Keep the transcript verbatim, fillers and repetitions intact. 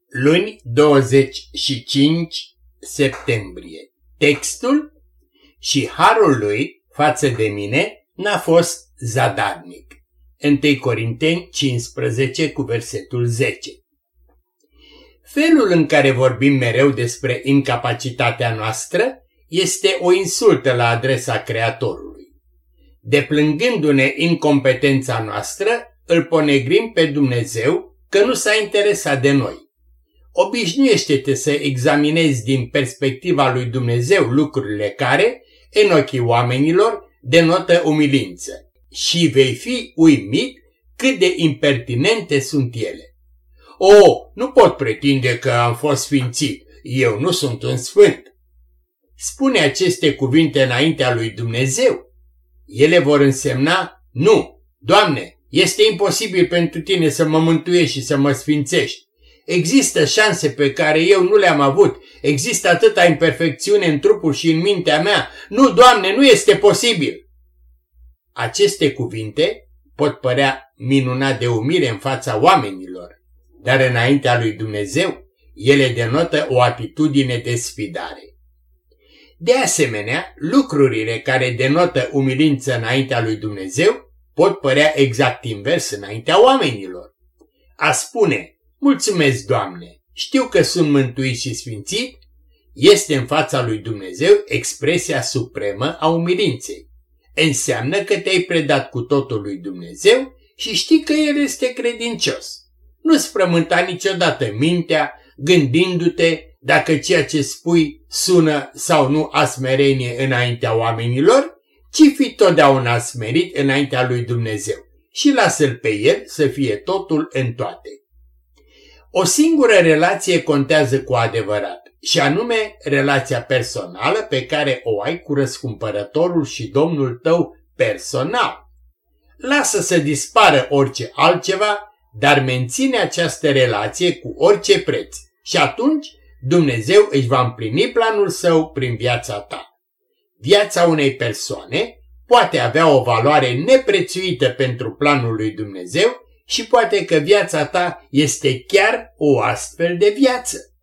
Luni, douăzeci și cinci septembrie. Textul: și harul lui față de mine n-a fost zadarnic. întâi Corinteni cincisprezece cu versetul zece. Felul în care vorbim mereu despre incapacitatea noastră este o insultă la adresa Creatorului. Deplângându-ne incompetența noastră, îl ponegrim pe Dumnezeu că nu s-a interesat de noi. Obișnuiește-te să examinezi din perspectiva lui Dumnezeu lucrurile care, în ochii oamenilor, denotă umilință și vei fi uimit cât de impertinente sunt ele. O, nu pot pretinde că am fost sfințit, eu nu sunt un sfânt. Spune aceste cuvinte înaintea lui Dumnezeu. Ele vor însemna: nu, Doamne, este imposibil pentru Tine să mă mântuiești și să mă sfințești. Există șanse pe care eu nu le-am avut, există atâta imperfecțiune în trupul și în mintea mea. Nu, Doamne, nu este posibil. Aceste cuvinte pot părea minunat de umire în fața oamenilor, dar înaintea lui Dumnezeu ele denotă o atitudine de sfidare. De asemenea, lucrurile care denotă umilință înaintea lui Dumnezeu pot părea exact invers înaintea oamenilor. A spune: mulțumesc, Doamne, știu că sunt mântuit și sfințit, este în fața lui Dumnezeu expresia supremă a umilinței. Înseamnă că te-ai predat cu totul lui Dumnezeu și știi că El este credincios. Nu-ți frământa niciodată mintea gândindu-te dacă ceea ce spui sună sau nu a smerenie înaintea oamenilor, ci fi totdeauna smerit înaintea lui Dumnezeu și lasă-L pe El să fie totul în toate. O singură relație contează cu adevărat, și anume relația personală pe care o ai cu răscumpărătorul și Domnul tău personal. Lasă să dispară orice altceva, dar menține această relație cu orice preț și atunci Dumnezeu își va împlini planul său prin viața ta. Viața unei persoane poate avea o valoare neprețuită pentru planul lui Dumnezeu și poate că viața ta este chiar o astfel de viață.